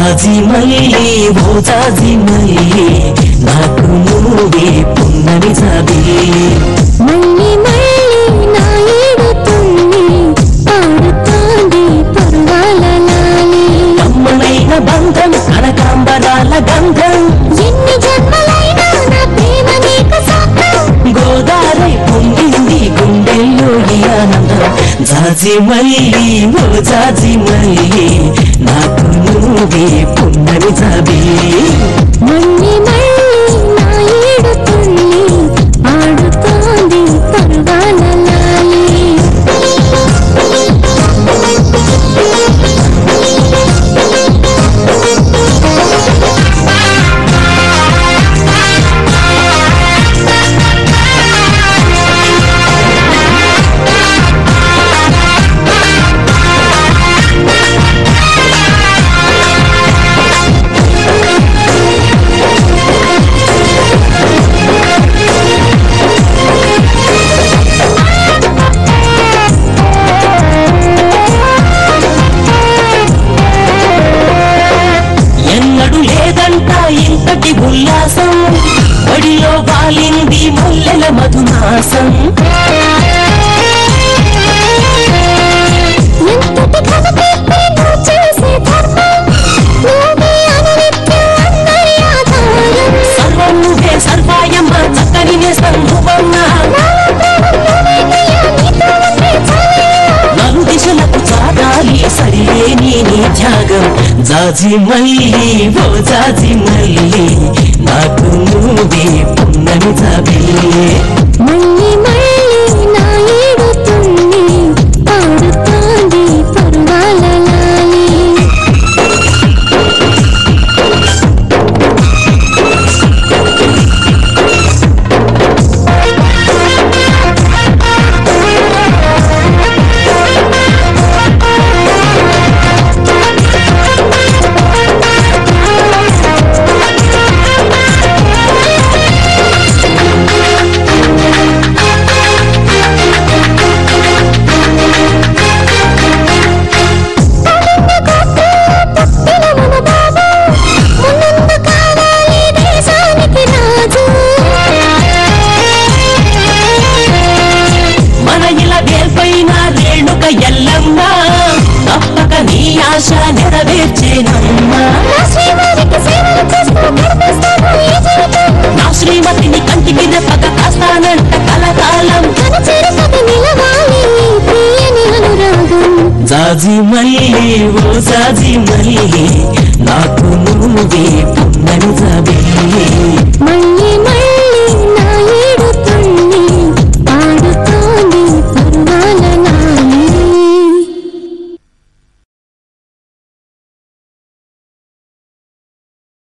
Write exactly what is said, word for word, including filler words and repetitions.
జాజి మల్లి ఓ జాజి మల్లి నాకు నువ్వే పున్నమి జాబిలి మళ్ళీ మళ్ళీ నా ఏడుతుంది పాడుతోంది పరువాల లాలి అమ్మనైన బంధం కనకాంబరాల గంధం ఎన్ని జన్మలైనా నా ప్రేమ నీకు సొంతం గోదావరి పొంగింది గుండెల్లో ఈ ఆనందం జాజి మల్లి ఓ జాజి మల్లి నాకు నువ్వే పున్నమి జాబిలి మళ్ళీ మళ్ళీ నా ఏడుతుంది పాడుతోంది పరువాల లాలి ఇంతటి ఉల్లాసం ఒడిలో వాలింది ముల్లెల మధుమాసం సర్వం నువ్వే సర్వాయమ్మ చక్కని సంభవమ్మ నలు దిశలకు చాగాలి సరిలేని నీ త్యాగం జాజి మల్లి ఓ జాజి మల్లి నాకు నువ్వే పున్నమి జాబిలి మళ్ళీ మళ్ళీ నా ఏడుతుంది పాడుతోంది పరువాల లాలి నా శ్రీమతిని కంటికి రెప్పక కాస్తానంట కలకాలం జాజి మల్లి ఓ జాజి మల్లి నాకు నువ్వే